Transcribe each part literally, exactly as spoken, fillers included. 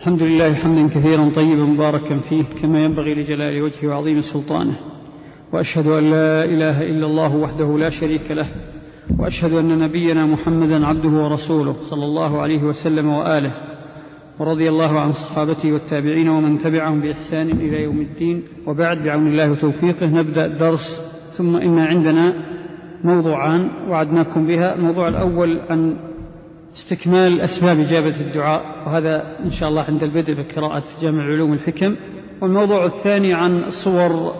الحمد لله حمدا كثيرا طيبا مباركا فيه كما ينبغي لجلال وجهه وعظيم سلطانه، وأشهد أن لا إله إلا الله وحده لا شريك له، وأشهد أن نبينا محمدا عبده ورسوله صلى الله عليه وسلم وآله، ورضي الله عن صحابته والتابعين ومن تبعهم بإحسان إلى يوم الدين. وبعد، بعون الله وتوفيقه نبدأ الدرس. ثم إن عندنا موضوعان وعدناكم بها. الموضوع الأول عن استكمال أسباب إجابة الدعاء، وهذا إن شاء الله عند البدء بقراءة جامع علوم الحكم. والموضوع الثاني عن صور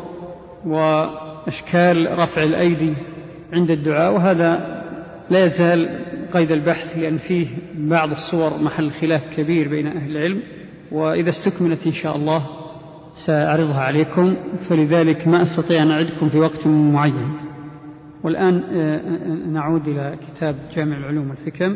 وأشكال رفع الأيدي عند الدعاء، وهذا لا يزال قيد البحث، لأن فيه بعض الصور محل خلاف كبير بين أهل العلم، وإذا استكملت إن شاء الله سأعرضها عليكم، فلذلك ما أستطيع أن أعدكم في وقت معين. والآن نعود إلى كتاب جامع العلوم والحكم.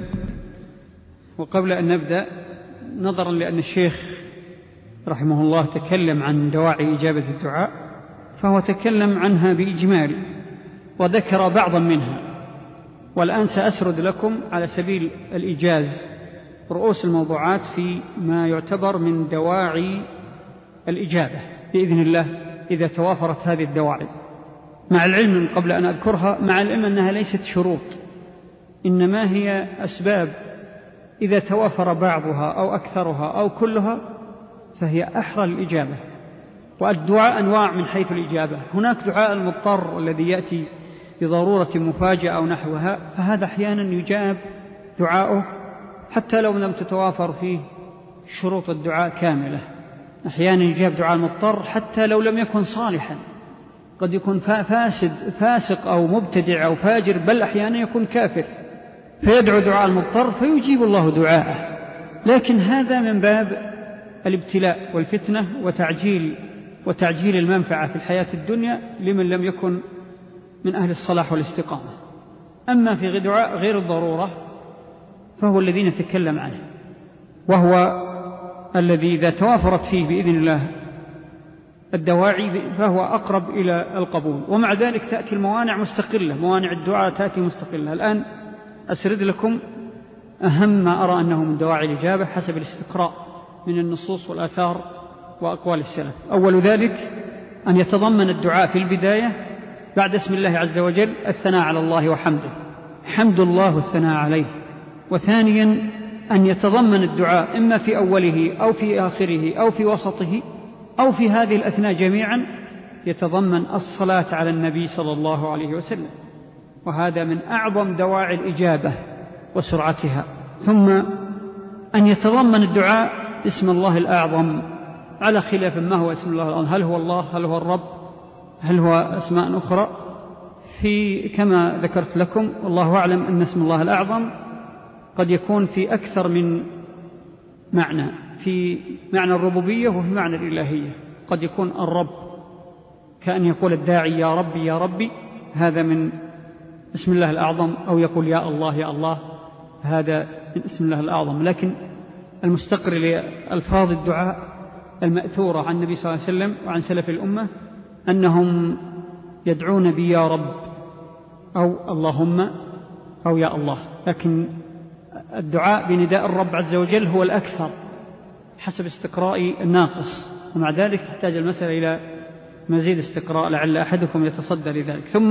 وقبل أن نبدأ، نظرا لأن الشيخ رحمه الله تكلم عن دواعي إجابة الدعاء، فهو تكلم عنها بإجمال وذكر بعضا منها، والآن سأسرد لكم على سبيل الإيجاز رؤوس الموضوعات في ما يعتبر من دواعي الإجابة بإذن الله إذا توافرت هذه الدواعي، مع العلم قبل أن أذكرها، مع العلم أنها ليست شروط، إنما هي أسباب إذا توافر بعضها أو أكثرها أو كلها فهي أحرى الإجابة. والدعاء أنواع من حيث الإجابة. هناك دعاء المضطر الذي يأتي بضرورة مفاجئة أو نحوها، فهذا أحيانا يجاب دعاؤه حتى لو لم تتوافر فيه شروط الدعاء كاملة. أحيانا يجاب دعاء المضطر حتى لو لم يكن صالحا، قد يكون فاسد فاسق أو مبتدع أو فاجر، بل أحيانا يكون كافر، فيدعو دعاء المضطر فيجيب الله دعاءه. لكن هذا من باب الابتلاء والفتنة وتعجيل وتعجيل المنفعة في الحياة الدنيا لمن لم يكن من أهل الصلاح والاستقامة. أما في دعاء غير الضرورة فهو الذي نتكلم عنه، وهو الذي إذا توافرت فيه بإذن الله الدواعي فهو أقرب إلى القبول. ومع ذلك تأتي الموانع مستقلة، موانع الدعاء تأتي مستقلة. الآن أسرد لكم أهم ما أرى أنه من دواعي الإجابة حسب الاستقراء من النصوص والآثار وأقوال السلف. أول ذلك أن يتضمن الدعاء في البداية بعد اسم الله عز وجل الثناء على الله وحمده، حمد الله والثناء عليه. وثانيا أن يتضمن الدعاء إما في أوله أو في آخره أو في وسطه أو في هذه الأثناء جميعا يتضمن الصلاة على النبي صلى الله عليه وسلم، وهذا من أعظم دواعي الإجابة وسرعتها. ثم أن يتضمن الدعاء اسم الله الأعظم، على خلاف ما هو اسم الله الأعظم، هل هو الله، هل هو الرب، هل هو أسماء أخرى، في كما ذكرت لكم والله أعلم أن اسم الله الأعظم قد يكون في أكثر من معنى، في معنى الربوبية وفي معنى الإلهية. قد يكون الرب كأن يقول الداعي يا ربي يا ربي، هذا من اسم الله الأعظم، أو يقول يا الله يا الله، هذا من اسم الله الأعظم. لكن المستقر لألفاظ الدعاء المأثورة عن النبي صلى الله عليه وسلم وعن سلف الأمة أنهم يدعون بي يا رب أو اللهم أو يا الله، لكن الدعاء بنداء الرب عز وجل هو الأكثر حسب استقراء الناقص، ومع ذلك تحتاج المسألة إلى مزيد استقراء لعل أحدكم يتصدى لذلك. ثم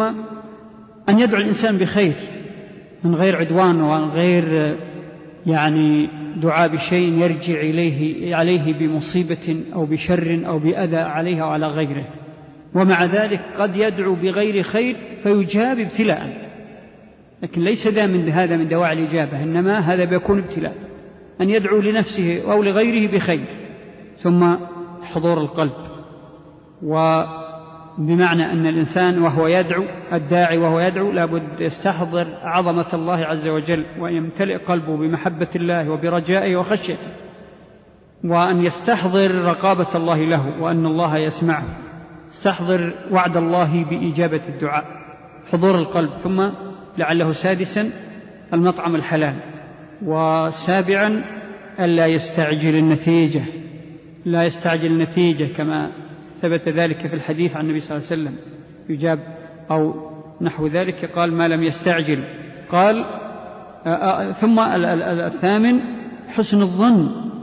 أن يدعو الإنسان بخير من غير عدوان ومن غير يعني دعاء بشيء يرجع إليه عليه بمصيبة أو بشر أو بأذى عليها وعلى غيره. ومع ذلك قد يدعو بغير خير فيجاب ابتلاء، لكن ليس ذا من هذا من دواعي الإجابة، إنما هذا بيكون ابتلاء، أن يدعو لنفسه أو لغيره بخير. ثم حضور القلب، وبمعنى أن الإنسان وهو يدعو، الداعي وهو يدعو لابد يستحضر عظمة الله عز وجل، ويمتلئ قلبه بمحبة الله وبرجائه وخشيته، وأن يستحضر رقابة الله له وأن الله يسمعه، استحضر وعد الله بإجابة الدعاء، حضور القلب. ثم لعله سادسا المطعم الحلال. وسابعا ألا يستعجل النتيجة، لا يستعجل النتيجة كما ثبت ذلك في الحديث عن النبي صلى الله عليه وسلم، يجاب أو نحو ذلك، قال ما لم يستعجل. قال آآ ثم الثامن حسن الظن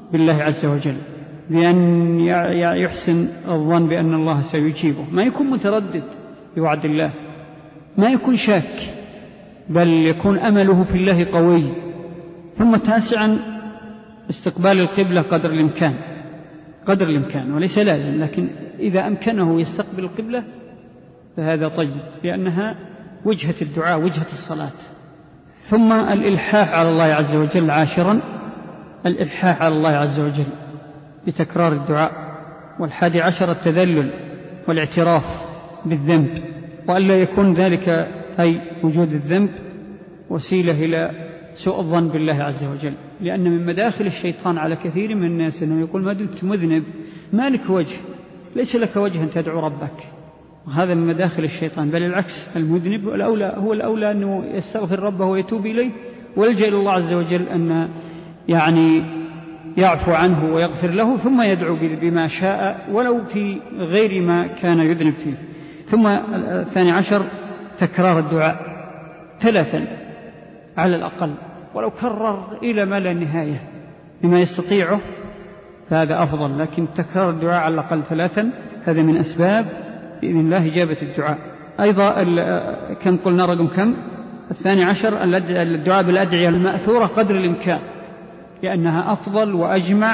بالله عز وجل، بأن يحسن الظن بأن الله سيجيبه، ما يكون متردد بوعد الله، ما يكون شاك، بل يكون أمله في الله قوي. ثم تاسعا استقبال القبلة قدر الإمكان، قدر الإمكان وليس لازم، لكن إذا أمكنه يستقبل القبلة فهذا طيب، لأنها وجهة الدعاء، وجهة الصلاة. ثم الإلحاح على الله عز وجل عاشرا، الإلحاح على الله عز وجل بتكرار الدعاء. والحادي عشر التذلل والاعتراف بالذنب، وألا يكون ذلك أي وجود الذنب وسيلة إلى سوء الظن بالله عز وجل، لأن من مداخل الشيطان على كثير من الناس أنه يقول ما دمت مذنب ما لك وجه، ليس لك وجه أن تدعو ربك، وهذا من مداخل الشيطان. بل العكس، المذنب الأولى هو الأولى أنه يستغفر ربه ويتوب إليه ويلجأ إلى الله عز وجل أن يعني يعفو عنه ويغفر له، ثم يدعو بما شاء ولو في غير ما كان يذنب فيه. ثم الثاني عشر تكرار الدعاء ثلاثا على الأقل، ولو كرر إلى ما لا نهاية بما يستطيعه فهذا أفضل، لكن تكرار الدعاء على الأقل ثلاثا هذا من أسباب بإذن الله إجابة الدعاء. أيضا كم قلنا رقم كم؟ الثاني عشر الدعاء بالأدعية المأثورة قدر الإمكان، لأنها أفضل وأجمع،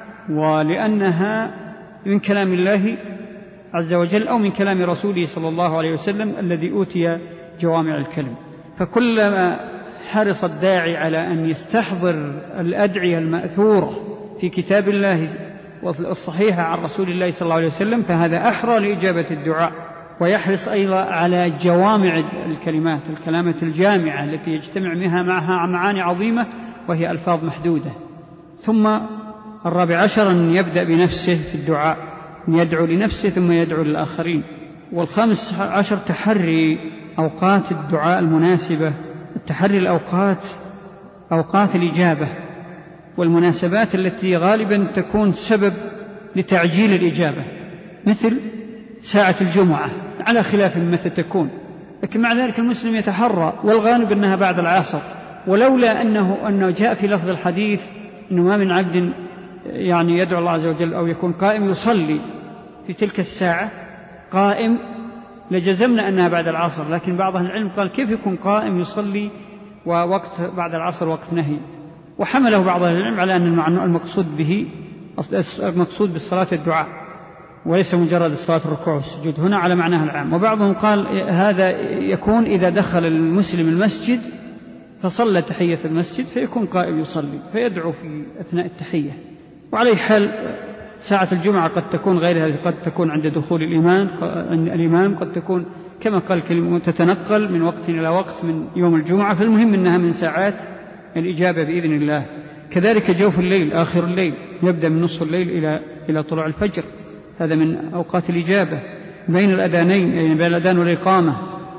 ولأنها من كلام الله عز وجل أو من كلام رسوله صلى الله عليه وسلم الذي أوتي جوامع الكلم. فكلما حرص الداعي على أن يستحضر الأدعية المأثورة في كتاب الله والصحيحة عن رسول الله صلى الله عليه وسلم فهذا أحرى لإجابة الدعاء، ويحرص أيضا على جوامع الكلمات، الكلمات الجامعة التي يجتمع منها معها معاني عظيمة وهي ألفاظ محدودة. ثم الرابع عشر أن يبدأ بنفسه في الدعاء، أن يدعو لنفسه ثم يدعو للآخرين. والخامس عشر تحري أوقات الدعاء المناسبة، التحري الأوقات أوقات الإجابة والمناسبات التي غالبا تكون سبب لتعجيل الإجابة، مثل ساعة الجمعة على خلاف متى تكون، لكن مع ذلك المسلم يتحرى، والغالب أنها بعد العصر، ولولا أنه, أنه جاء في لفظ الحديث أنه ما من عبد يعني يدعو الله عز وجل أو يكون قائم يصلي في تلك الساعة قائم لجزمنا أنها بعد العصر، لكن بعض أهل العلم قال كيف يكون قائم يصلي ووقت بعد العصر وقت نهي، وحمله بعض أهل العلم على أن المقصود به المقصود بالصلاة الدعاء وليس مجرد الصلاة الركوع والسجود هنا على معناها العام. وبعضهم قال هذا يكون إذا دخل المسلم المسجد فصلى تحية المسجد فيكون قائم يصلي فيدعو في أثناء التحية. وعلى حال ساعة الجمعة قد تكون غير هذه، قد تكون عند دخول الإمام الإمام قد تكون كما قال كلمة تتنقل من وقت إلى وقت من يوم الجمعة، فالمهم أنها من ساعات الإجابة بإذن الله. كذلك جوف الليل، آخر الليل، يبدأ من نصف الليل إلى إلى طلوع الفجر، هذا من أوقات الإجابة. بين الأذانين يعني بين الأذان والإقامة،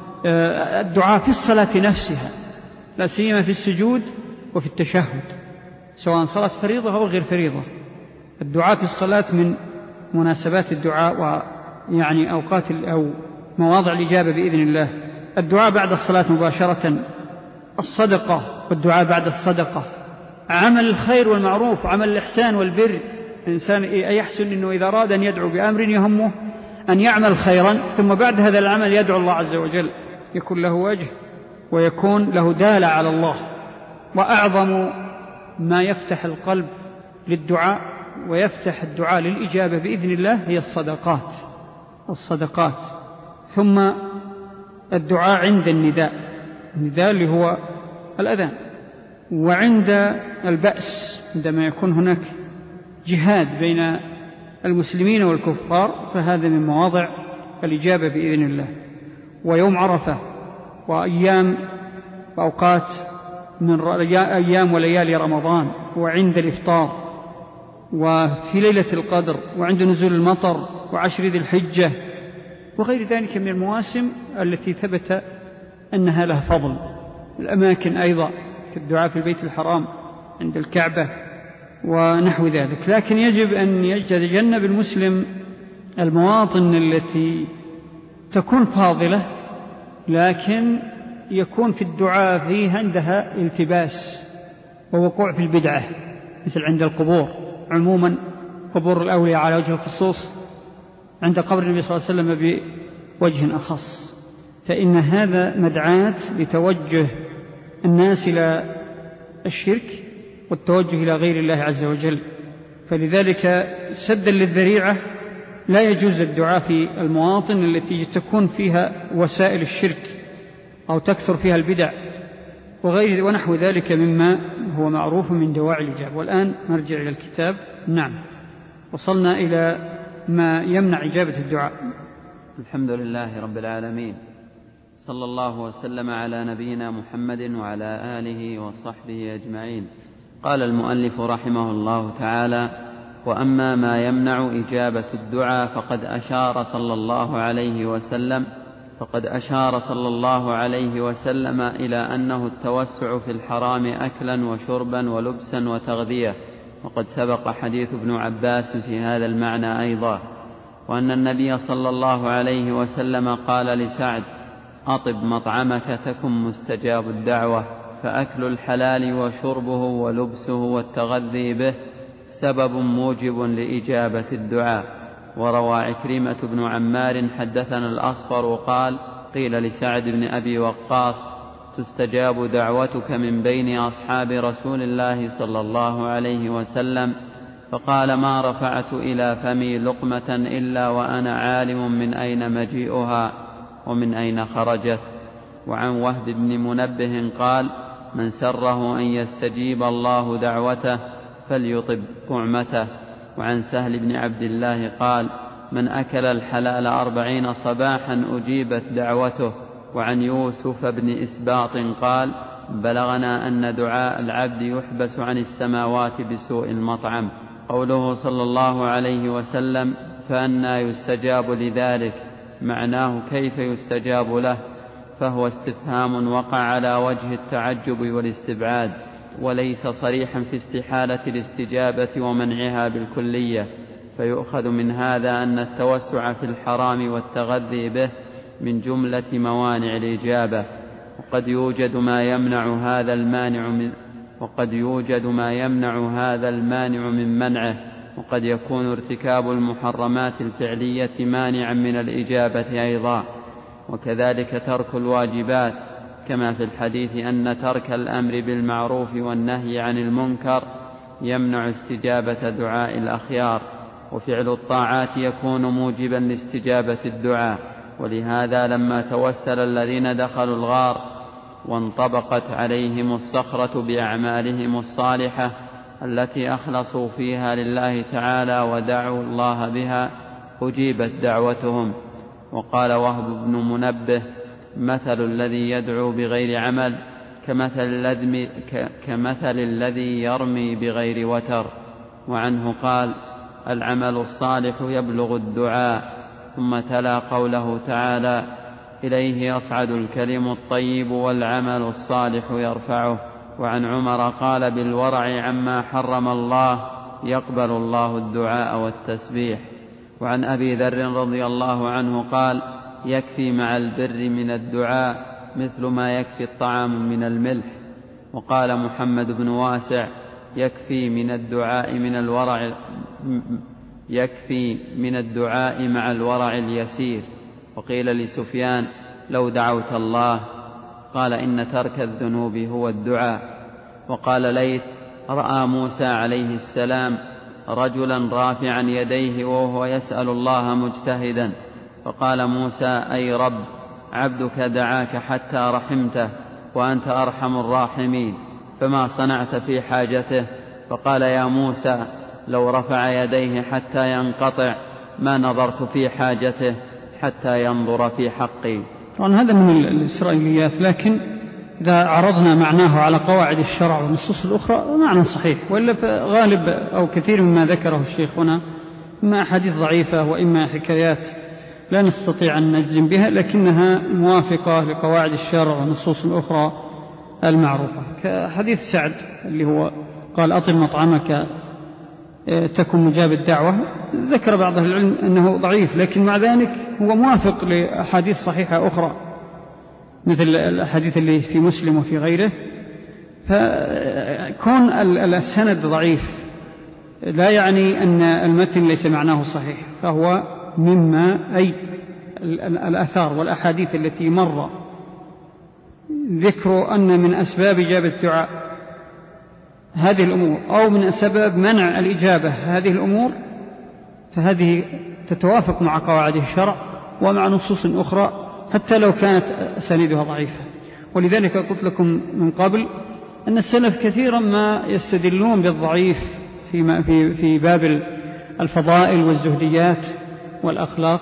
الدعاء في الصلاة نفسها لا سيما في السجود وفي التشهد سواء صلاة فريضة أو غير فريضة. الدعاء في الصلاة من مناسبات الدعاء ويعني أوقات أو مواضع الإجابة بإذن الله. الدعاء بعد الصلاة مباشرة، الصدقة والدعاء بعد الصدقة، عمل الخير والمعروف، عمل الإحسان والبر. الإنسان يحسن أنه إذا أراد أن يدعو بأمر يهمه أن يعمل خيرا ثم بعد هذا العمل يدعو الله عز وجل، يكون له وجه ويكون له دالة على الله. وأعظم ما يفتح القلب للدعاء ويفتح الدعاء للإجابة بإذن الله هي الصدقات الصدقات ثم الدعاء عند النداء، النداء اللي هو الأذان، وعند البأس عندما يكون هناك جهاد بين المسلمين والكفار فهذا من مواضع الإجابة بإذن الله. ويوم عرفة وأيام وأوقات من أيام وليالي رمضان، وعند الإفطار، وفي ليلة القدر، وعند نزول المطر، وعشر ذي الحجة، وغير ذلك من المواسم التي ثبت أنها لها فضل. الأماكن أيضا كالدعاء في البيت الحرام عند الكعبة ونحو ذلك. لكن يجب أن يتجنب المسلم المواطن التي تكون فاضلة لكن يكون في الدعاء فيها عندها التباس ووقوع في البدعة، مثل عند القبور عموما، قبور الأولياء على وجه الخصوص، عند قبر النبي صلى الله عليه وسلم بوجه أخص، فإن هذا مدعاة لتوجه الناس إلى الشرك والتوجه إلى غير الله عز وجل. فلذلك سدا للذريعة لا يجوز الدعاء في المواطن التي تكون فيها وسائل الشرك أو تكثر فيها البدع وغير ونحو ذلك مما هو معروف من دواعي الإجابة. والآن نرجع إلى الكتاب. نعم، وصلنا إلى ما يمنع إجابة الدعاء. الحمد لله رب العالمين، صلى الله وسلم على نبينا محمد وعلى آله وصحبه أجمعين. قال المؤلف رحمه الله تعالى: وأما ما يمنع إجابة الدعاء فقد أشار صلى الله عليه وسلم فقد أشار صلى الله عليه وسلم إلى أنه التوسع في الحرام أكلا وشربا ولبسا وتغذية، وقد سبق حديث ابن عباس في هذا المعنى أيضا. وأن النبي صلى الله عليه وسلم قال لسعد: أطب مطعمك تكن مستجاب الدعوة، فأكل الحلال وشربه ولبسه والتغذي به سبب موجب لإجابة الدعاء. وروى عكرمة بن عمار حدثنا الأصفر قال: قيل لسعد بن أبي وقاص: تستجاب دعوتك من بين أصحاب رسول الله صلى الله عليه وسلم؟ فقال: ما رفعت إلى فمي لقمة إلا وأنا عالم من أين مجيئها ومن أين خرجت. وعن وهب بن منبه قال: من سره أن يستجيب الله دعوته فليطب طعمته. وعن سهل بن عبد الله قال: من أكل الحلال أربعين صباحا أجيبت دعوته. وعن يوسف بن إسباط قال: بلغنا أن دعاء العبد يحبس عن السماوات بسوء المطعم. قوله صلى الله عليه وسلم: فأنى يستجاب لذلك، معناه كيف يستجاب له، فهو استفهام وقع على وجه التعجب والاستبعاد، وليس صريحا في استحالة الاستجابة ومنعها بالكلية. فيؤخذ من هذا أن التوسع في الحرام والتغذي به من جملة موانع الإجابة، وقد يوجد ما يمنع هذا المانع من وقد يوجد ما يمنع هذا المانع من منعه، وقد يكون ارتكاب المحرمات الفعلية مانعا من الإجابة أيضا، وكذلك ترك الواجبات، كما في الحديث أن ترك الأمر بالمعروف والنهي عن المنكر يمنع استجابة دعاء الأخيار، وفعل الطاعات يكون موجبا لاستجابة الدعاء. ولهذا لما توسل الذين دخلوا الغار وانطبقت عليهم الصخرة بأعمالهم الصالحة التي أخلصوا فيها لله تعالى ودعوا الله بها أجيبت دعوتهم. وقال وهب بن منبه: مثل الذي يدعو بغير عمل كمثل الذي, كمثل الذي يرمي بغير وتر. وعنه قال: العمل الصالح يبلغ الدعاء. ثم تلا قوله تعالى: إليه يصعد الكلم الطيب والعمل الصالح يرفعه. وعن عمر قال: بالورع عما حرم الله يقبل الله الدعاء والتسبيح. وعن أبي ذر رضي الله عنه قال: يكفي مع البر من الدعاء مثل ما يكفي الطعام من الملح. وقال محمد بن واسع: يكفي من الدعاء من الورع يكفي من الدعاء مع الورع اليسير. وقيل لسفيان: لو دعوت الله، قال: إن ترك الذنوب هو الدعاء. وقال ليث: رأى موسى عليه السلام رجلا رافعا يديه وهو يسأل الله مجتهدا، فقال موسى: أي رب، عبدك دعاك حتى رحمته وأنت أرحم الراحمين، فما صنعت في حاجته؟ فقال: يا موسى، لو رفع يديه حتى ينقطع ما نظرت في حاجته حتى ينظر في حقي. طبعا هذا من الإسرائيليات، لكن إذا عرضنا معناه على قواعد الشرع والنصوص الأخرى معنى صحيح، وإلا فغالب أو كثير مما ذكره الشيخ هنا إما أحاديث ضعيفة وإما حكايات لا نستطيع أن نجزم بها، لكنها موافقة لقواعد الشرع والنصوص الأخرى المعروفة، كحديث سعد اللي هو قال: أطل مطعمك تكن مجاب الدعوة. ذكر بعض العلم أنه ضعيف، لكن مع ذلك هو موافق لأحاديث صحيحة أخرى مثل الحديث اللي في مسلم وفي غيره. فكون السند ضعيف لا يعني أن المتن ليس معناه صحيح، فهو مما أي الآثار والأحاديث التي مر ذكر أن من أسباب إجابة الدعاء هذه الأمور أو من أسباب منع الإجابة هذه الأمور، فهذه تتوافق مع قواعد الشرع ومع نصوص أخرى حتى لو كانت أسانيدها ضعيفة. ولذلك قلت لكم من قبل أن السلف كثيرا ما يستدلون بالضعيف في, في, في باب الفضائل والزهديات والأخلاق،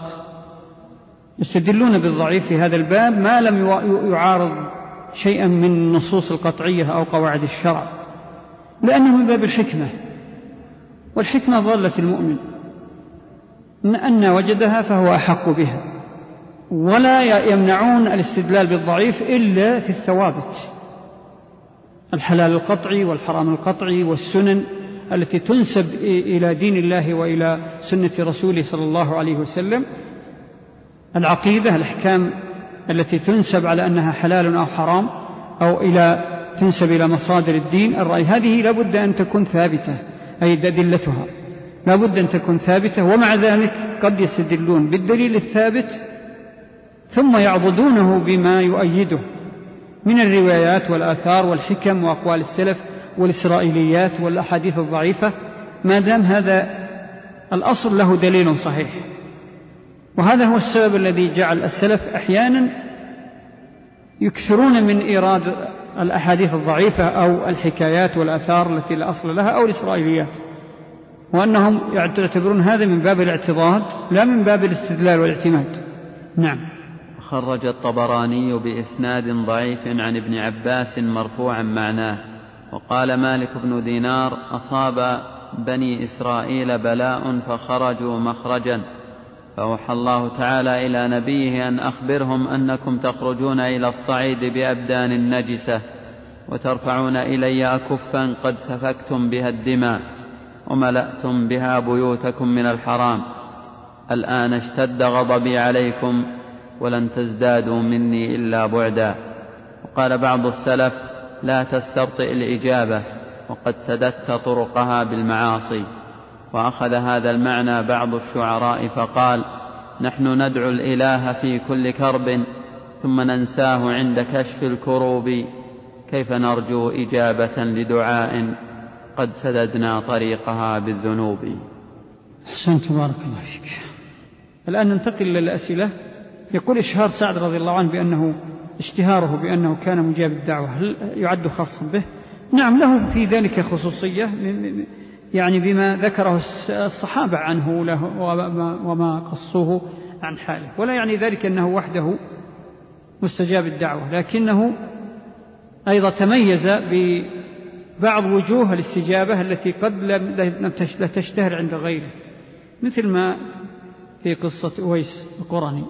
يستدلون بالضعيف في هذا الباب ما لم يعارض شيئا من النصوص القطعية أو قواعد الشرع، لأنه من باب الحكمة، والحكمة ضالة المؤمن إن أن وجدها فهو أحق بها، ولا يمنعون الاستدلال بالضعيف إلا في الثوابت، الحلال القطعي والحرام القطعي والسنن التي تنسب إلى دين الله وإلى سنة رسوله صلى الله عليه وسلم، العقيدة الأحكام التي تنسب على أنها حلال أو حرام أو إلى تنسب إلى مصادر الدين الرأي، هذه لابد أن تكون ثابتة، أي أدلتها لابد أن تكون ثابتة. ومع ذلك قد يستدلون بالدليل الثابت ثم يعضدونه بما يؤيده من الروايات والآثار والحكم وأقوال السلف والإسرائيليات والأحاديث الضعيفة، ما دام هذا الأصل له دليل صحيح. وهذا هو السبب الذي جعل السلف أحيانا يكثرون من إيراد الأحاديث الضعيفة أو الحكايات والآثار التي لا أصل لها أو الإسرائيليات، وأنهم يعتبرون هذا من باب الاعتضاد لا من باب الاستدلال والاعتماد. نعم. خرج الطبراني بإسناد ضعيف عن ابن عباس مرفوعا معناه، وقال مالك بن دينار: أصاب بني إسرائيل بلاء فخرجوا مخرجا، فأوحى الله تعالى إلى نبيه أن أخبرهم أنكم تخرجون إلى الصعيد بأبدان نجسة وترفعون إلي أكفا قد سفكتم بها الدماء وملأتم بها بيوتكم من الحرام، الآن اشتد غضبي عليكم ولن تزدادوا مني إلا بعدا. وقال بعض السلف: لا تستبطئ الإجابة وقد سددت طرقها بالمعاصي. وأخذ هذا المعنى بعض الشعراء فقال: نحن ندعو الإله في كل كرب ثم ننساه عند كشف الكروب، كيف نرجو إجابة لدعاء قد سددنا طريقها بالذنوب. أحسنت، بارك الله فيك. الآن ننتقل للأسئلة. يقول إشهار سعد رضي الله عنه بأنه اشتهاره بأنه كان مجاب الدعوة، هل يعد خاصا به؟ نعم، له في ذلك خصوصية يعني بما ذكره الصحابة عنه له وما قصوه عن حاله، ولا يعني ذلك أنه وحده مستجاب الدعوة، لكنه أيضا تميز ببعض وجوه الاستجابة التي قد لا تشتهر عند غيره، مثل ما في قصة أويس القرني: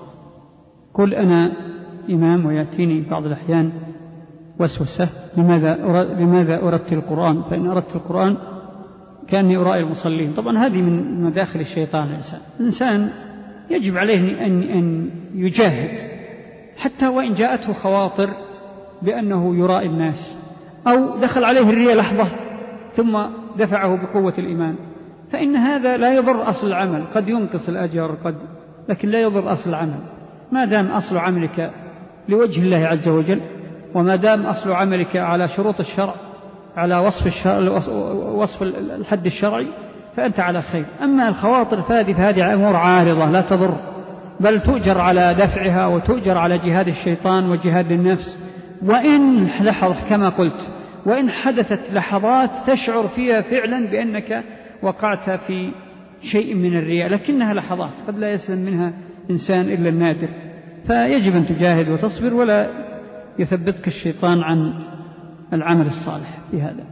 قل أنا إمام ويأتيني بعض الأحيان وسوسة لماذا لماذا أردت القرآن، فإن أردت القرآن كأني أرائي المصلين. طبعا هذه من مداخل الشيطان. الإنسان الإنسان يجب عليه أن أن يجاهد حتى وإن جاءته خواطر بأنه يرائي الناس أو دخل عليه الرياء لحظة ثم دفعه بقوة الإيمان، فإن هذا لا يضر أصل العمل، قد ينقص الأجر قد، لكن لا يضر أصل العمل ما دام أصل عملك لوجه الله عز وجل، وما دام أصل عملك على شروط الشرع، على وصف الشرع، وصف الحد الشرعي، فأنت على خير. أما الخواطر فهذه فهذه أمور عارضة لا تضر، بل تؤجر على دفعها وتؤجر على جهاد الشيطان وجهاد النفس. وإن لحظة كما قلت، وإن حدثت لحظات تشعر فيها فعلا بأنك وقعت في شيء من الرياء، لكنها لحظات قد لا يسلم منها إنسان إلا النادر، فيجب أن تجاهد وتصبر ولا يثبتك الشيطان عن العمل الصالح في هذا.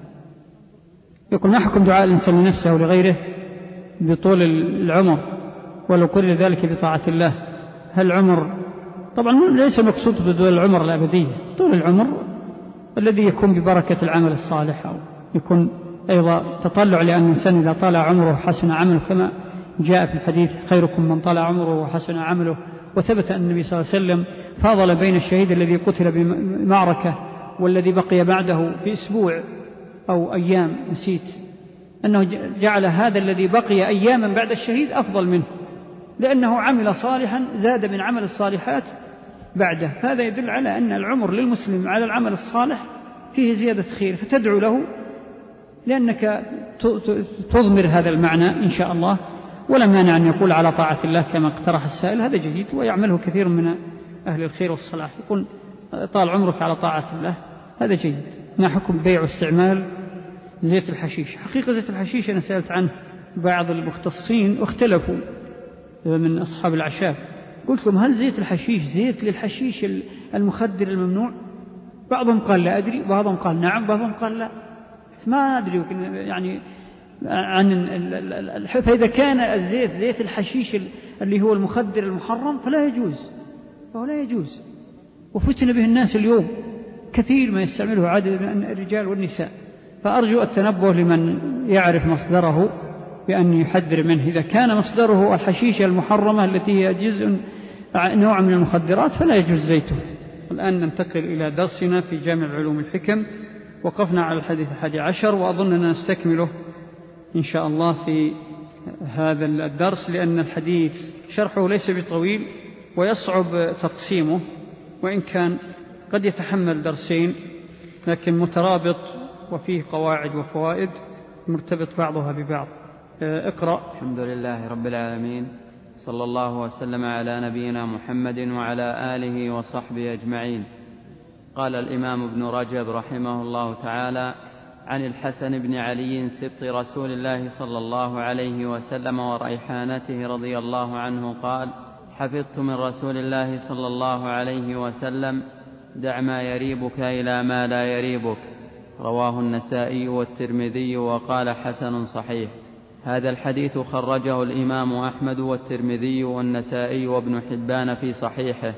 يقول: ما حكم دعاء الإنسان لنفسه ولغيره بطول العمر ولو قرر ذلك بطاعة الله؟ هل عمر، طبعا ليس مقصود بطول العمر الأبدية، طول العمر الذي يكون ببركة العمل الصالح، أو يكون أيضا تطلع لأن الإنسان إذا طال عمره حسن عمله، كما جاء في الحديث: خيركم من طال عمره وحسن عمله. وثبت أن النبي صلى الله عليه وسلم فاضل بين الشهيد الذي قتل بمعركة والذي بقي بعده بأسبوع أو أيام نسيت، أنه جعل هذا الذي بقي أياما بعد الشهيد أفضل منه، لأنه عمل صالحا زاد من عمل الصالحات بعده. هذا يدل على أن العمر للمسلم على العمل الصالح فيه زيادة خير، فتدعو له لأنك تضمر هذا المعنى إن شاء الله. ولا مانع أن يقول على طاعة الله كما اقترح السائل، هذا جيد ويعمله كثير من أهل الخير والصلاح، يقول طال عمرك على طاعة الله، هذا جيد. ما حكم بيع واستعمال زيت الحشيش؟ حقيقة زيت الحشيش أنا سألت عنه بعض المختصين واختلفوا من أصحاب العشاء، قلت لهم هل زيت الحشيش زيت للحشيش المخدر الممنوع؟ بعضهم قال لا أدري، بعضهم قال نعم، بعضهم قال لا، ما أدري يعني عن. فإذا كان الزيت زيت الحشيش اللي هو المخدر المحرم فلا يجوز، فهو لا يجوز، وفتن به الناس اليوم كثير ما يستعمله عدد من الرجال والنساء. فأرجو التنبه لمن يعرف مصدره بأن يحذر منه. إذا كان مصدره الحشيشة المحرمة التي هي جزء نوع من المخدرات فلا يجوز زيته. الآن ننتقل إلى درسنا في جامع علوم الحكم. وقفنا على الحديث الحادي عشر، وأظننا نستكمله إن شاء الله في هذا الدرس، لأن الحديث شرحه ليس بطويل ويصعب تقسيمه، وإن كان قد يتحمل درسين لكن مترابط وفيه قواعد وفوائد مرتبط بعضها ببعض. اقرأ. الحمد لله رب العالمين، صلى الله وسلم على نبينا محمد وعلى آله وصحبه أجمعين. قال الإمام ابن رجب رحمه الله تعالى: عن الحسن بن علي سبط رسول الله صلى الله عليه وسلم وريحانته رضي الله عنه قال: حفظت من رسول الله صلى الله عليه وسلم: دع ما يريبك إلى ما لا يريبك. رواه النسائي والترمذي وقال حسن صحيح. هذا الحديث خرجه الإمام أحمد والترمذي والنسائي وابن حبان في صحيحه،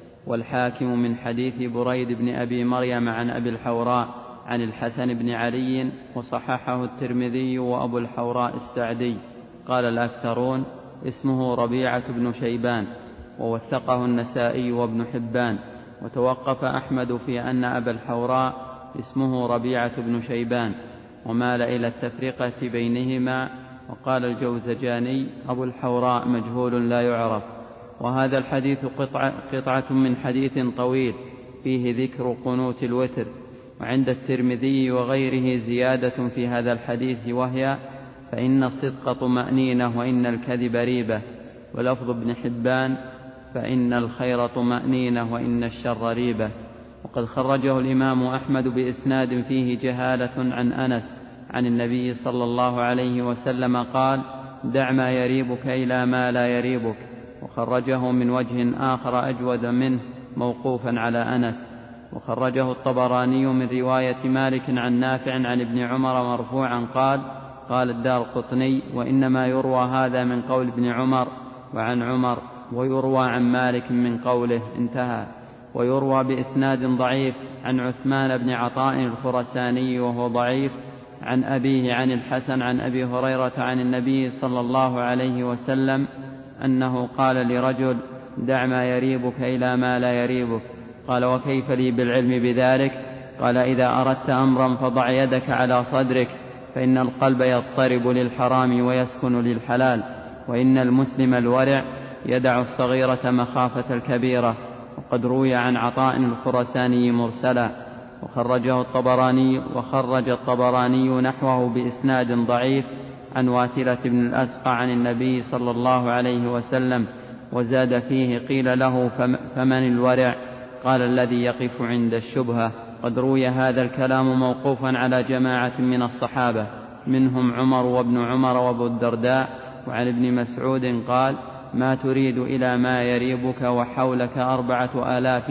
والحاكم من حديث بريد بن أبي مريم عن أبي الحوراء عن الحسن بن علي، وصححه الترمذي وأبو الحوراء السعدي. قال الأكثرون اسمه ربيعة بن شيبان، ووثقه النسائي وابن حبان. وتوقف أحمد في أن أبا الحوراء اسمه ربيعة بن شيبان، ومال إلى التفرقة بينهما. وقال الجوزجاني: أبو الحوراء مجهول لا يعرف. وهذا الحديث قطعة, قطعة من حديث طويل فيه ذكر قنوت الوتر. وعند الترمذي وغيره زيادة في هذا الحديث، وهي: فإن الصدق طمأنينة وإن الكذب ريبة. ولفظ ابن حبان: فإن الخير طمأنينة وإن الشر ريبة. وقد خرجه الإمام أحمد بإسناد فيه جهالة عن أنس عن النبي صلى الله عليه وسلم قال: دع ما يريبك إلى ما لا يريبك. وخرجه من وجه آخر أجود منه موقوفا على أنس. وخرجه الطبراني من رواية مالك عن نافع عن ابن عمر مرفوعا قال: قال الدارقطني: وإنما يروى هذا من قول ابن عمر وعن عمر، ويروى عن مالك من قوله. انتهى. ويروى بإسناد ضعيف عن عثمان بن عطاء الخرساني وهو ضعيف عن أبيه عن الحسن عن أبي هريرة عن النبي صلى الله عليه وسلم أنه قال لرجل: دع ما يريبك إلى ما لا يريبك. قال: وكيف لي بالعلم بذلك؟ قال: إذا أردت أمرا فضع يدك على صدرك، فإن القلب يضطرب للحرام ويسكن للحلال، وإن المسلم الورع يدع الصغيرة مخافة الكبيرة. وقد روي عن عطاء الخرساني مرسلا. وخرجه الطبراني وخرج الطبراني نحوه بإسناد ضعيف عن واثلة بن الأسقى عن النبي صلى الله عليه وسلم، وزاد فيه: قيل له: فمن الورع؟ قال: الذي يقف عند الشبهة. قد روي هذا الكلام موقوفا على جماعة من الصحابة، منهم عمر وابن عمر وابو الدرداء. وعن ابن مسعود قال: ما تريد إلى ما يريبك وحولك أربعة آلاف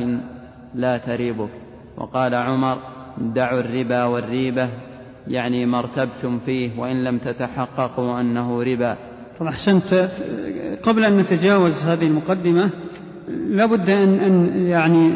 لا تريبك. وقال عمر: دعوا الربا والريبة، يعني ما ارتبتم فيه وإن لم تتحققوا أنه ربا. طبعا أحسنت. قبل أن نتجاوز هذه المقدمة لابد أن, أن يعني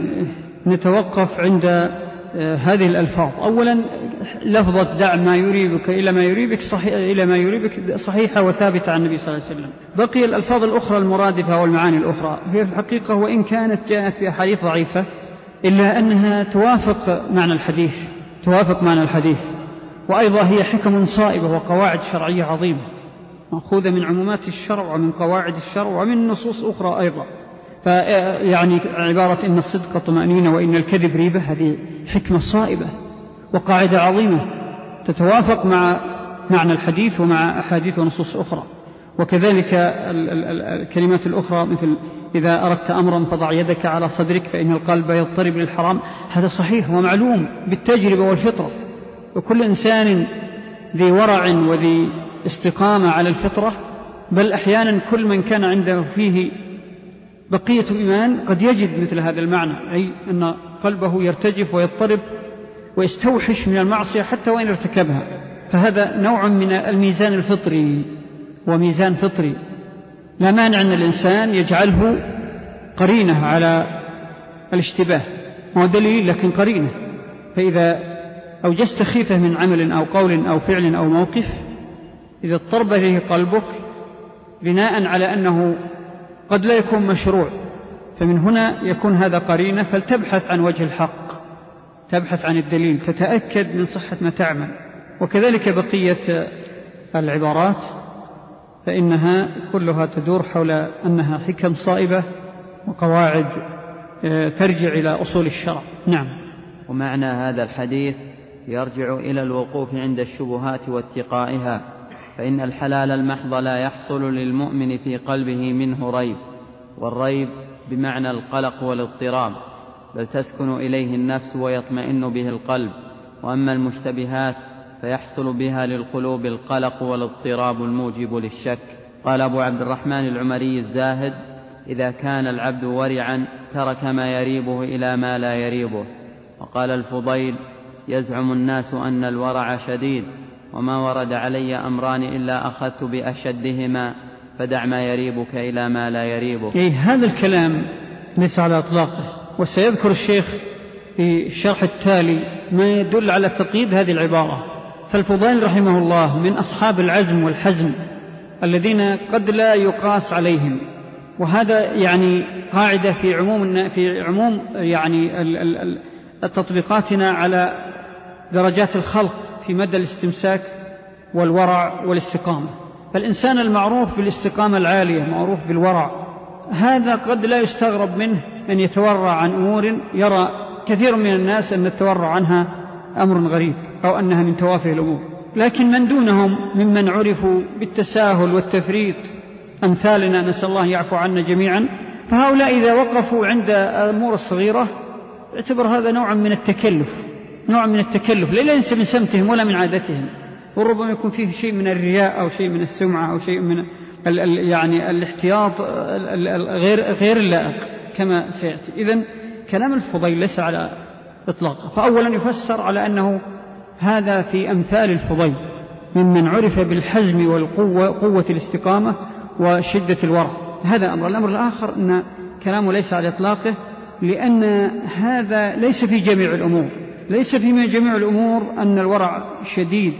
نتوقف عند هذه الألفاظ. أولا لفظة دع ما يريبك إلى ما يريبك صحيح إلى ما يريبك صحيحة وثابتة عن النبي صلى الله عليه وسلم. بقي الألفاظ الأخرى المرادفة والمعاني الأخرى هي في الحقيقة وإن كانت جاءت في أحاديث ضعيفة إلا أنها توافق معنى الحديث توافق معنى الحديث وأيضا هي حكم صائبة وقواعد شرعية عظيمة مأخوذة من عمومات الشرع ومن قواعد الشرع ومن نصوص أخرى أيضا. فيعني عبارة إن الصدق طمأنينة وإن الكذب ريبة، هذه حكمة صائبة وقاعدة عظيمة تتوافق مع معنى الحديث ومع أحاديث ونصوص أخرى. وكذلك الكلمات الأخرى مثل إذا أردت أمرا فضع يدك على صدرك فإن القلب يضطرب للحرام، هذا صحيح ومعلوم بالتجربة والفطرة، وكل إنسان ذي ورع وذي استقامة على الفطرة، بل أحيانا كل من كان عنده فيه بقية إيمان قد يجد مثل هذا المعنى، أي أن قلبه يرتجف ويضطرب ويستوحش من المعصية حتى وإن ارتكبها. فهذا نوع من الميزان الفطري، وميزان فطري لا مانع أن الإنسان يجعله قرينة على الاشتباه، هو دليل لكن قرينة. فإذا أوجست خيفة من عمل أو قول أو فعل أو موقف، إذا اضطرب إليه قلبك بناء على أنه قد لا يكون مشروع، فمن هنا يكون هذا قرينة، فلتبحث عن وجه الحق، تبحث عن الدليل، فتأكد من صحة ما تعمل. وكذلك بقية العبارات فإنها كلها تدور حول أنها حكم صائبة وقواعد ترجع إلى أصول الشرع. نعم. ومعنى هذا الحديث يرجع إلى الوقوف عند الشبهات واتقائها، فإن الحلال المحض لا يحصل للمؤمن في قلبه منه ريب، والريب بمعنى القلق والاضطراب، بل تسكن إليه النفس ويطمئن به القلب. وأما المشتبهات فيحصل بها للقلوب القلق والاضطراب الموجب للشك. قال أبو عبد الرحمن العمري الزاهد: إذا كان العبد ورعا ترك ما يريبه إلى ما لا يريبه. وقال الفضيل: يزعم الناس أن الورع شديد، وما ورد علي أمران إلا أخذت بأشدهما، فدع ما يريبك إلى ما لا يريبك. إيه، هذا الكلام ليس على إطلاقه، وسيذكر الشيخ في الشرح التالي ما يدل على تقييد هذه العبارة. فالفضيل رحمه الله من أصحاب العزم والحزم الذين قد لا يقاس عليهم، وهذا يعني قاعدة في عموم في عموم يعني تطبيقاتنا على درجات الخلق في مدى الاستمساك والورع والاستقامة. فالإنسان المعروف بالاستقامة العالية معروف بالورع، هذا قد لا يستغرب منه أن يتورع عن أمور يرى كثير من الناس أن التورع عنها أمر غريب أو أنها من توافه الأمور. لكن من دونهم ممن عرفوا بالتساهل والتفريط أمثالنا، نسأل الله يعفو عنا جميعا، فهؤلاء إذا وقفوا عند الأمور الصغيرة اعتبر هذا نوع من التكلف، نوع من التكلف لا ليس من سمتهم ولا من عادتهم، وربما يكون فيه شيء من الرياء أو شيء من السمعة أو شيء من ال ال يعني الاحتياط غير غير اللائق كما سيأتي. إذن كلام الفضيل ليس على إطلاقه. فأولا يفسر على أنه هذا في أمثال الفضيل ممن عرف بالحزم والقوة، قوة الاستقامة وشدة الورع. هذا أمر. الأمر الآخر أن كلامه ليس على إطلاقه، لأن هذا ليس في جميع الأمور، ليس في جميع الأمور أن الورع شديد،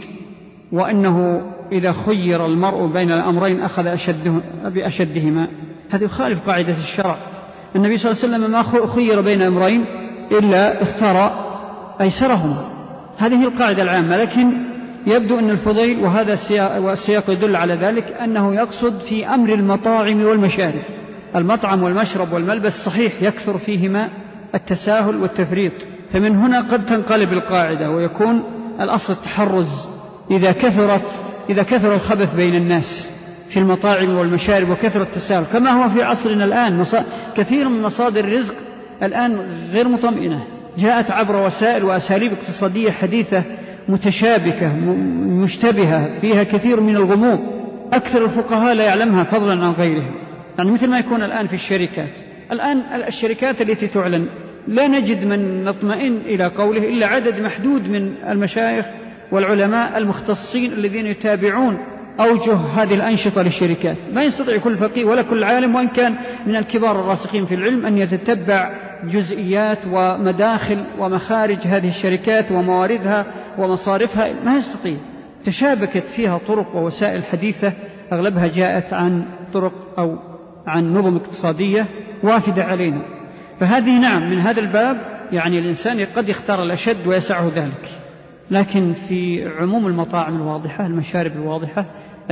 وأنه إذا خير المرء بين الأمرين أخذ أشده بأشدهما. هذا يخالف قاعدة الشرع. النبي صلى الله عليه وسلم ما خير بين أمرين إلا اختار أيسرهما، هذه القاعدة العامة. لكن يبدو أن الفضيل، وهذا السياق يدل على ذلك، أنه يقصد في أمر المطاعم والمشارب. المطعم والمشرب والملبس صحيح يكثر فيهما التساهل والتفريط، فمن هنا قد تنقلب القاعدة ويكون الأصل التحرز إذا كثرت إذا كثر الخبث بين الناس في المطاعم والمشارب وكثر التساهل، كما هو في عصرنا الآن. كثير من مصادر الرزق الآن غير مطمئنة، جاءت عبر وسائل وأساليب اقتصادية حديثة متشابكة مشتبهة فيها كثير من الغموض، أكثر الفقهاء لا يعلمها فضلا عن غيرهم. يعني مثل ما يكون الآن في الشركات، الآن الشركات التي تعلن لا نجد من نطمئن إلى قوله إلا عدد محدود من المشايخ والعلماء المختصين الذين يتابعون أوجه هذه الأنشطة للشركات. ما يستطيع كل فقيه ولا كل عالم، وإن كان من الكبار الراسخين في العلم، أن يتتبع جزئيات ومداخل ومخارج هذه الشركات ومواردها ومصارفها، ما يستطيع. تشابكت فيها طرق ووسائل حديثة أغلبها جاءت عن طرق أو عن نظم اقتصادية وافدة علينا. فهذه نعم من هذا الباب يعني الإنسان قد يختار الأشد ويسعه ذلك، لكن في عموم المطاعم الواضحة، المشارب الواضحة،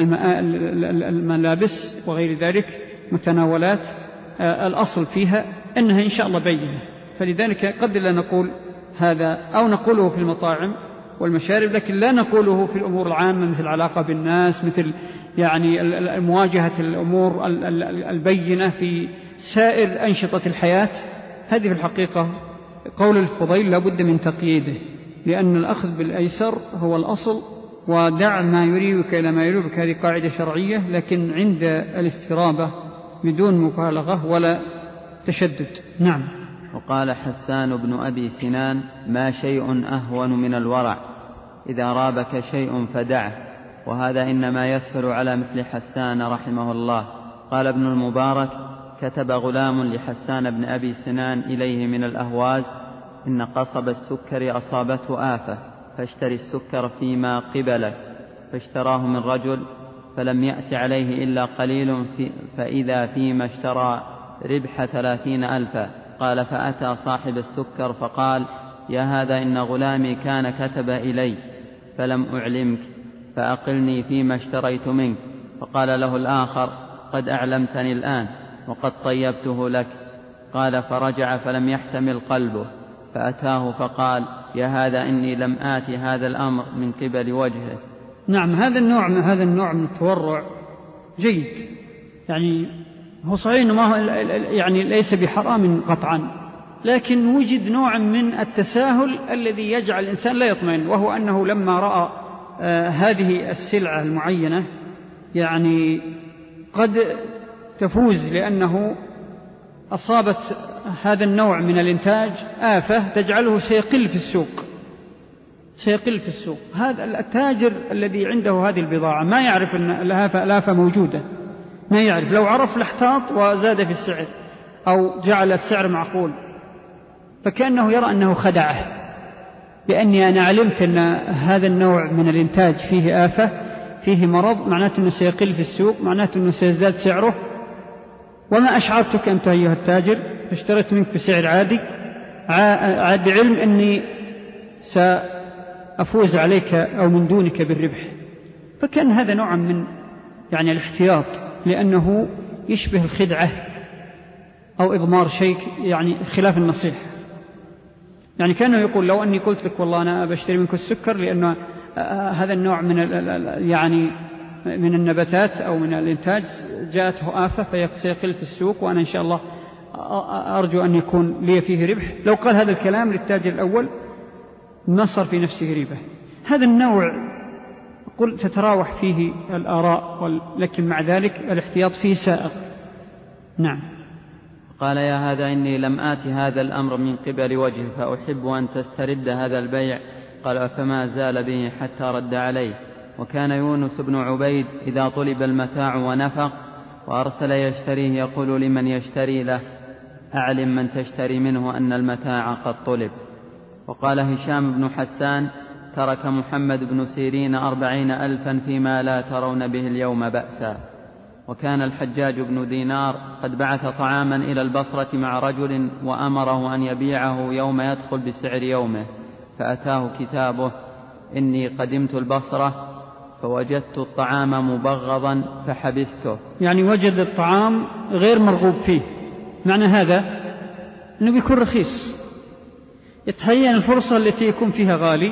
الملابس وغير ذلك، متناولات، الأصل فيها أنها إن شاء الله بينة. فلذلك قد لا نقول هذا، أو نقوله في المطاعم والمشارب، لكن لا نقوله في الأمور العامة مثل العلاقة بالناس، مثل يعني مواجهة الأمور البينة في سائر أنشطة الحياة. هذه في الحقيقة قول الفضيل لابد من تقييده، لأن الأخذ بالأيسر هو الأصل، ودع ما يريبك إلى ما يريبك، هذه قاعدة شرعية، لكن عند الاسترابة بدون مبالغة ولا تشدد. نعم. وقال حسان بن أبي سنان: ما شيء أهون من الورع، إذا رابك شيء فدعه. وهذا إنما يسهل على مثل حسان رحمه الله. قال ابن المبارك: كتب غلام لحسان بن أبي سنان إليه من الأهواز: إن قصب السكر أصابته آفة، فاشتري السكر فيما قبلك. فاشتراه من رجل، فلم يأت عليه إلا قليل، في فإذا فيما اشترى ربح ثلاثين ألفا. قال: فأتى صاحب السكر فقال: يا هذا، إن غلامي كان كتب إلي فلم أعلمك، فأقلني فيما اشتريت منك. فقال له الآخر: قد أعلمتني الآن، وقد طيبته لك. قال: فرجع فلم يحتمل قلبه، فأتاه فقال: يا هذا، إني لم آتي هذا الأمر من قبل وجهه. نعم. هذا النوع من هذا النوع من التورع جيد، يعني هو صحيح إنه ما هو يعني ليس بحرام قطعا، لكن وجد نوع من التساهل الذي يجعل الإنسان لا يطمئن، وهو أنه لما رأى آه هذه السلعة المعينة يعني قد تفوز لأنه أصابت هذا النوع من الإنتاج آفة تجعله سيقل في السوق سيقل في السوق هذا التاجر الذي عنده هذه البضاعة ما يعرف أن الآفة موجودة، ما يعرف. لو عرف لاحتاط وزاد في السعر أو جعل السعر معقول، فكأنه يرى أنه خدعه، لأني أنا علمت أن هذا النوع من الإنتاج فيه آفة، فيه مرض، معناته أنه سيقل في السوق، معناته أنه سيزداد سعره، وما أشعرتك أنت أيها التاجر، فاشتريت منك بسعر عادي عاد بعلم أني سأفوز عليك أو من دونك بالربح. فكان هذا نوع من يعني الاحتياط، لأنه يشبه الخدعة أو إضمار شيء يعني خلاف النصيحة. يعني كأنه يقول: لو أني قلت لك والله أنا بشتري منك السكر لأن هذا النوع من يعني من النباتات أو من الإنتاج جاءته آفة فسيقل في السوق، وأنا إن شاء الله أرجو أن يكون لي فيه ربح، لو قال هذا الكلام للتاجر الأول ما صار في نفسه ريبة. هذا النوع قل تتراوح فيه الآراء، لكن مع ذلك الاحتياط فيه سائغ. نعم. قال: يا هذا، إني لم آت هذا الأمر من قبل وجهه، فأحب أن تسترد هذا البيع. قال: فما زال به حتى رد عليه. وكان يونس بن عبيد إذا طلب المتاع ونفق وأرسل يشتريه يقول لمن يشتري له: أعلم من تشتري منه أن المتاع قد طلب. وقال هشام بن حسان: ترك محمد بن سيرين أربعين ألفا فيما لا ترون به اليوم بأسا. وكان الحجاج بن دينار قد بعث طعاما إلى البصرة مع رجل وأمره أن يبيعه يوم يدخل بسعر يومه، فأتاه كتابه: إني قدمت البصرة فوجدت الطعام مبغضا فحبسته. يعني وجد الطعام غير مرغوب فيه، معنى هذا أنه بيكون رخيص، يتهيأ الفرصة التي يكون فيها غالي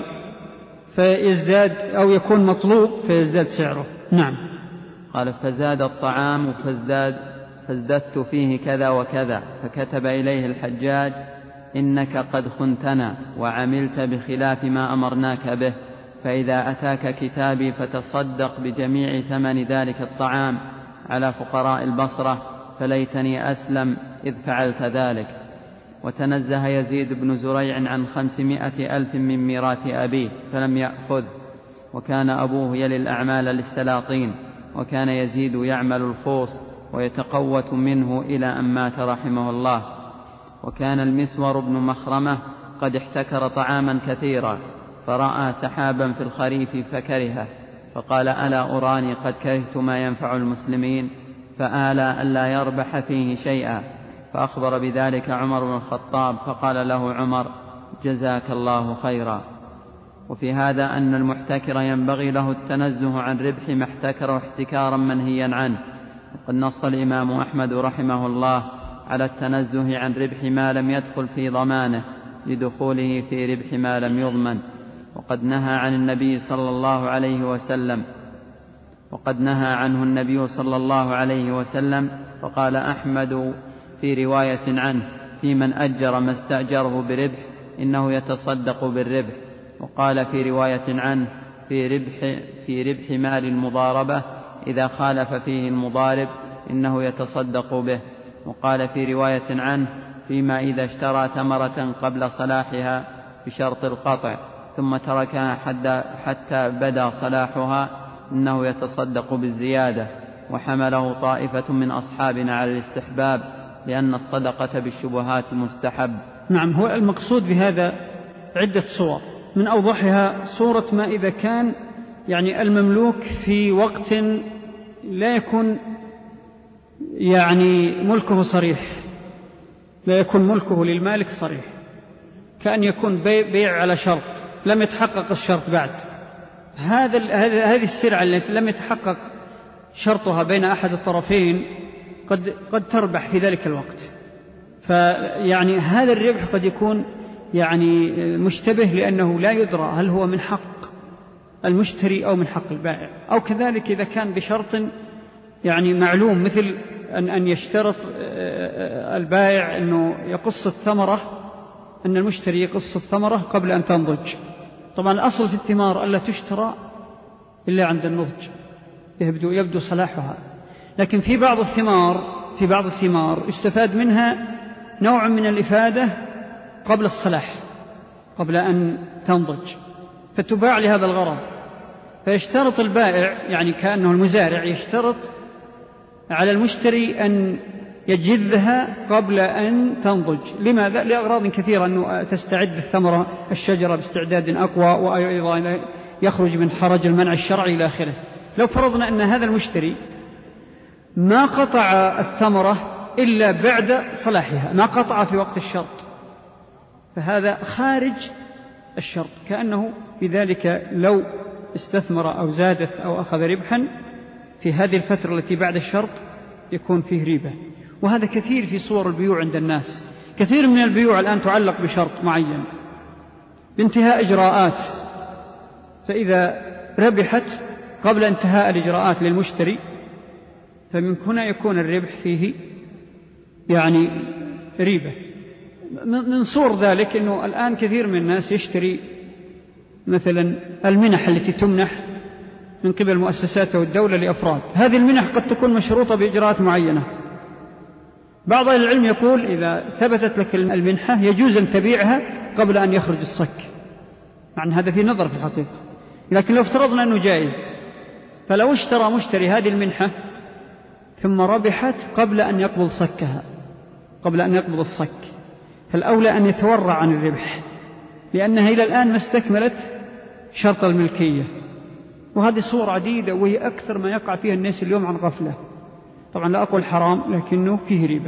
فيزداد، أو يكون مطلوب فيزداد سعره. نعم. قال: فزاد الطعام فازداد فازددت فيه كذا وكذا. فكتب إليه الحجاج: إنك قد خنتنا وعملت بخلاف ما أمرناك به، فإذا أتاك كتابي فتصدق بجميع ثمن ذلك الطعام على فقراء البصرة، فليتني أسلم إذ فعلت ذلك. وتنزه يزيد بن زريع عن خمسمائة ألف من ميراث أبيه فلم يأخذ، وكان أبوه يلي الأعمال للسلاطين، وكان يزيد يعمل الخوص ويتقوت منه إلى أن مات رحمه الله. وكان المسور بن مخرمة قد احتكر طعاما كثيرا، فرأى سحابا في الخريف فكرهه، فقال: ألا أراني قد كرهت ما ينفع المسلمين، فآلى ألا يربح فيه شيئا. فأخبر بذلك عمر بن الخطاب، فقال له عمر: جزاك الله خيرا. وفي هذا أن المحتكر ينبغي له التنزه عن ربح ما احتكر احتكارا منهيا عنه. وقد نص الإمام أحمد رحمه الله على التنزه عن ربح ما لم يدخل في ضمانه لدخوله في ربح ما لم يضمن. وقد نهى عن النبي صلى الله عليه وسلم وقد نهى عنه النبي صلى الله عليه وسلم فقال أحمد في رواية عنه في من أجر ما استأجره بربح إنه يتصدق بالربح. وقال في رواية عنه في ربح, في ربح مال المضاربة إذا خالف فيه المضارب إنه يتصدق به. وقال في رواية عنه فيما إذا اشترى ثمرة قبل صلاحها بشرط القطع ثم تركها حتى بدا صلاحها إنه يتصدق بالزيادة. وحمله طائفة من أصحابنا على الاستحباب لأن الصدقة بالشبهات مستحب. نعم، هو المقصود بهذا عدة صور، من أوضحها صورة ما إذا كان يعني المملوك في وقت لا يكون يعني ملكه صريح، لا يكون ملكه للمالك صريح، كأن يكون بيع على شرط لم يتحقق الشرط بعد. هذا هذه السلعة التي لم يتحقق شرطها بين أحد الطرفين قد قد تربح في ذلك الوقت. فيعني هذا الربح قد يكون يعني مشتبه لأنه لا يدرى هل هو من حق المشتري أو من حق البائع. أو كذلك إذا كان بشرط يعني معلوم، مثل أن أن يشترط البائع أنه يقص الثمرة، أن المشتري يقص الثمرة قبل أن تنضج. طبعا الأصل في الثمار ألا تشترى إلا عند النضج، يبدو, يبدو صلاحها. لكن في بعض الثمار في بعض الثمار استفاد منها نوع من الإفادة قبل الصلاح، قبل أن تنضج، فتباع لهذا الغرض. فيشترط البائع يعني كأنه المزارع يشترط على المشتري أن يجذها قبل أن تنضج. لماذا؟ لأغراض كثيرة، أنه تستعد الثمرة الشجرة باستعداد أقوى، وأيضا يخرج من حرج المنع الشرعي إلى آخره. لو فرضنا أن هذا المشتري ما قطع الثمرة إلا بعد صلاحها، ما قطع في وقت الشرط، فهذا خارج الشرط، كأنه بذلك لو استثمر أو زادت أو أخذ ربحا في هذه الفترة التي بعد الشرط يكون فيه ريبة. وهذا كثير في صور البيوع عند الناس. كثير من البيوع الآن تعلق بشرط معين بانتهاء إجراءات، فإذا ربحت قبل انتهاء الإجراءات للمشتري فمن هنا يكون الربح فيه يعني ريبة. من صور ذلك أنه الآن كثير من الناس يشتري مثلا المنح التي تمنح من قبل مؤسسات والدولة لأفراد. هذه المنح قد تكون مشروطة بإجراءات معينة. بعض العلم يقول إذا ثبتت لك المنحة يجوز أن تبيعها قبل أن يخرج الصك، مع هذا في نظر في الحقيقة. لكن لو افترضنا أنه جائز، فلو اشترى مشتري هذه المنحة ثم ربحت قبل أن يقبض صكها، قبل أن يقبض الصك، فالأولى أن يتورع عن الربح، لأنها إلى الآن ما استكملت شرط الملكية. وهذه صور عديدة، وهي أكثر ما يقع فيها الناس اليوم عن غفلة. طبعا لا أقول حرام، لكنه فيه ريبة،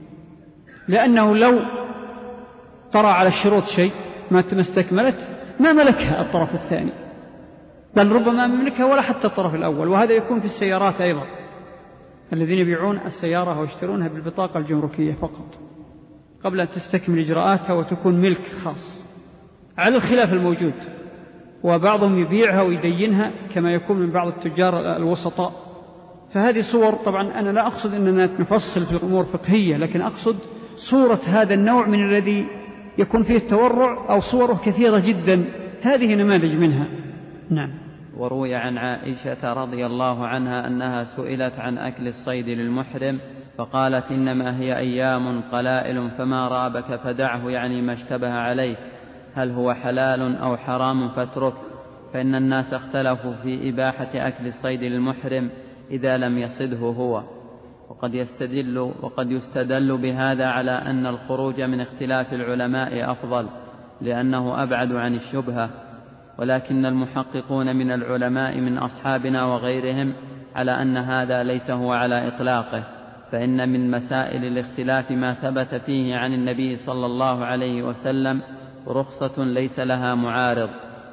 لأنه لو طرأ على الشروط شيء ما استكملت ما ملكها الطرف الثاني، بل ربما مملكها ولا حتى الطرف الأول. وهذا يكون في السيارات أيضا، الذين يبيعون السيارة ويشترونها بالبطاقة الجمركية فقط قبل أن تستكمل إجراءاتها وتكون ملك خاص، على الخلاف الموجود. وبعضهم يبيعها ويدينها كما يكون من بعض التجار الوسطاء. فهذه صور، طبعا أنا لا أقصد أننا نفصل في أمور فقهية، لكن أقصد صورة هذا النوع من الذي يكون فيه التورع، أو صوره كثيرة جدا. هذه نماذج منها. نعم. وروي عن عائشة رضي الله عنها أنها سئلت عن أكل الصيد للمحرم فقالت إنما هي أيام قلائل فما رابك فدعه، يعني ما اشتبه عليك، هل هو حلال أو حرام فاترك، فإن الناس اختلفوا في إباحة أكل الصيد للمحرم إذا لم يصده هو. وقد يستدل, وقد يستدل بهذا على أن الخروج من اختلاف العلماء أفضل لأنه أبعد عن الشبهة. ولكن المحققون من العلماء من أصحابنا وغيرهم على أن هذا ليس هو على إطلاقه، فإن من مسائل الاختلاف ما ثبت فيه عن النبي صلى الله عليه وسلم رخصة ليس لها معارض،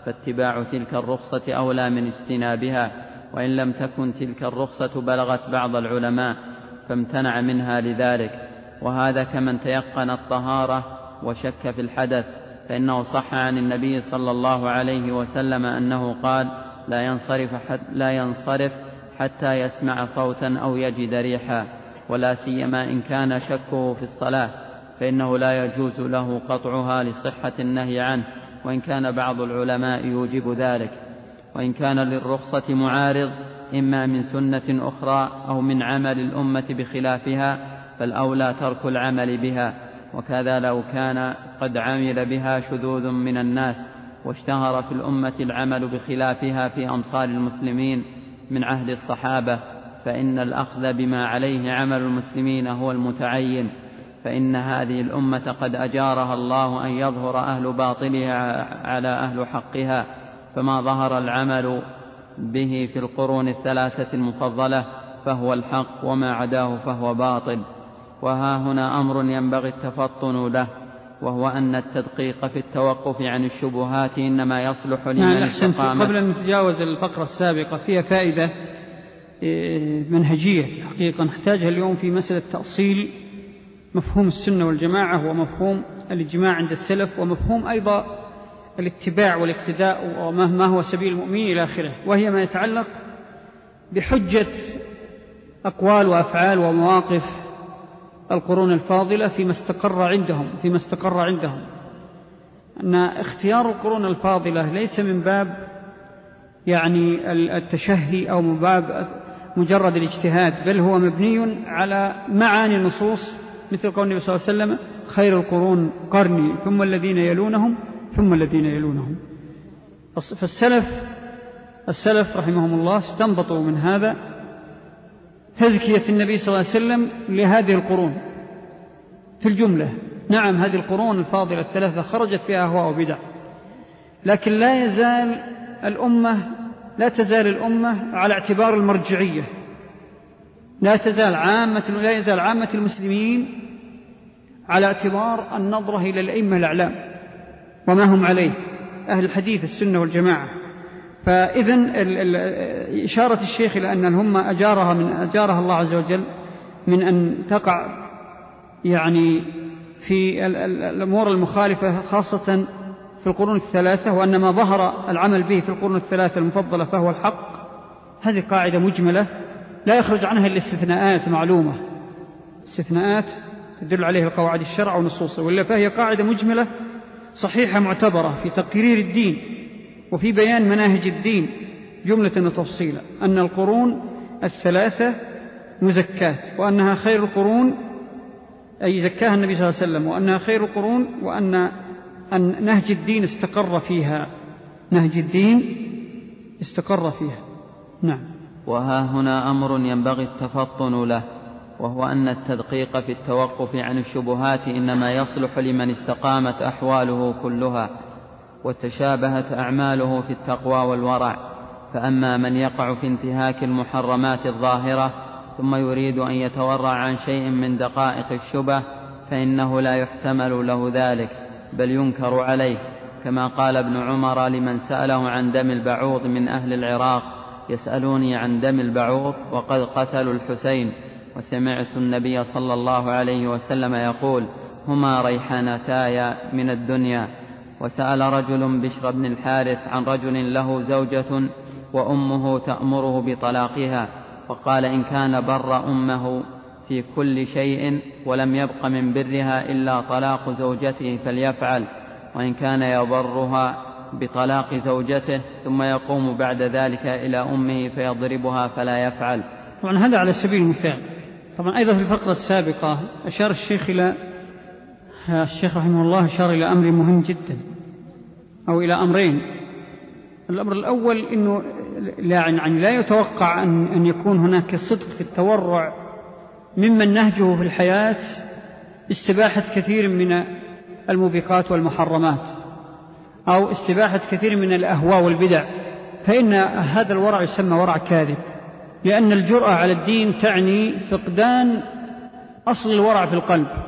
فاتباع تلك الرخصة أولى من اجتنابها، وإن لم تكن تلك الرخصة بلغت بعض العلماء فامتنع منها لذلك. وهذا كمن تيقن الطهارة وشك في الحدث، فإنه صح عن النبي صلى الله عليه وسلم أنه قال: لا ينصرف, لا ينصرف حتى يسمع صوتا أو يجد ريحا، ولا سيما إن كان شكه في الصلاة، فإنه لا يجوز له قطعها لصحة النهي عنه، وإن كان بعض العلماء يوجب ذلك. وإن كان للرخصة معارض إما من سنة أخرى أو من عمل الأمة بخلافها، فالأولى ترك العمل بها، وكذا لو كان قد عمل بها شذوذ من الناس واشتهر في الأمة العمل بخلافها في أمصار المسلمين من عهد الصحابة، فإن الأخذ بما عليه عمل المسلمين هو المتعين، فإن هذه الأمة قد أجارها الله أن يظهر أهل باطلها على أهل حقها، فما ظهر العمل به في القرون الثلاثة المفضلة فهو الحق، وما عداه فهو باطل. وها هنا أمر ينبغي التفطن له، وهو أن التدقيق في التوقف عن الشبهات إنما يصلح لمن استقام. قبل أن نتجاوز الفقرة السابقة فيها فائدة منهجية حقيقة نحتاجها اليوم في مسألة تأصيل مفهوم السنة والجماعة ومفهوم الإجماع عند السلف، ومفهوم أيضا الاتباع والاقتداء وما هو سبيل المؤمنين إلى آخره، وهي ما يتعلق بحجة أقوال وأفعال ومواقف القرون الفاضلة فيما استقر عندهم فيما استقر عندهم أن اختيار القرون الفاضلة ليس من باب يعني التشهي أو من باب مجرد الاجتهاد، بل هو مبني على معاني النصوص، مثل قول النبي صلى الله عليه وسلم: خير القرون قرني ثم الذين يلونهم ثم الذين يلونهم. فالسلف السلف رحمهم الله استنبطوا من هذا تزكية النبي صلى الله عليه وسلم لهذه القرون في الجملة. نعم، هذه القرون الفاضلة الثلاثة خرجت فيها أهواء وبدع، لكن لا يزال الأمة لا تزال الأمة على اعتبار المرجعية، لا تزال عامة لا يزال عامة المسلمين على اعتبار النظرة إلى الأئمة الأعلام وما هم عليه أهل الحديث السنة والجماعة. فإذن إشارة الشيخ إلى أن الأمة أجارها من أجارها الله عز وجل من أن تقع يعني في الأمور المخالفة خاصة في القرون الثلاثة، وأن ما ظهر العمل به في القرون الثلاثة المفضلة فهو الحق. هذه قاعدة مجملة لا يخرج عنها إلا استثناءات معلومة، استثناءات تدل عليها القواعد الشرع ونصوصه، ولا فهي قاعدة مجملة صحيحة معتبرة في تقرير الدين وفي بيان مناهج الدين جملة وتفصيلا، أن القرون الثلاثة مزكات، وأنها خير القرون أي زكاها النبي صلى الله عليه وسلم، وأنها خير القرون، وأن أن نهج الدين استقر فيها نهج الدين استقر فيها. نعم. وها هنا أمر ينبغي التفطن له، وهو أن التدقيق في التوقف عن الشبهات إنما يصلح لمن استقامت أحواله كلها وتشابهت أعماله في التقوى والورع. فأما من يقع في انتهاك المحرمات الظاهرة ثم يريد أن يتورع عن شيء من دقائق الشبه فإنه لا يحتمل له ذلك، بل ينكر عليه، كما قال ابن عمر لمن سأله عن دم البعوض من أهل العراق: يسألوني عن دم البعوض وقد قتلوا الحسين، وسمعت النبي صلى الله عليه وسلم يقول: هما ريحانتاي من الدنيا. وسأل رجل بشر بن الحارث عن رجل له زوجة وأمه تأمره بطلاقها، فقال: إن كان بر أمه في كل شيء ولم يبق من برها إلا طلاق زوجته فليفعل، وإن كان يبرها بطلاق زوجته ثم يقوم بعد ذلك إلى أمه فيضربها فلا يفعل. طبعا هذا على سبيل المثال. طبعا أيضا في الفقرة السابقة أشار الشيخ إلى الشيخ رحمه الله أشار إلى أمر مهم جدا، أو إلى أمرين. الأمر الأول أنه لا, يعني لا يتوقع أن, أن يكون هناك صدق في التورع ممن نهجه في الحياة استباحة كثير من الموبقات والمحرمات أو استباحة كثير من الأهواء والبدع، فإن هذا الورع يسمى ورع كاذب، لأن الجرأة على الدين تعني فقدان أصل الورع في القلب.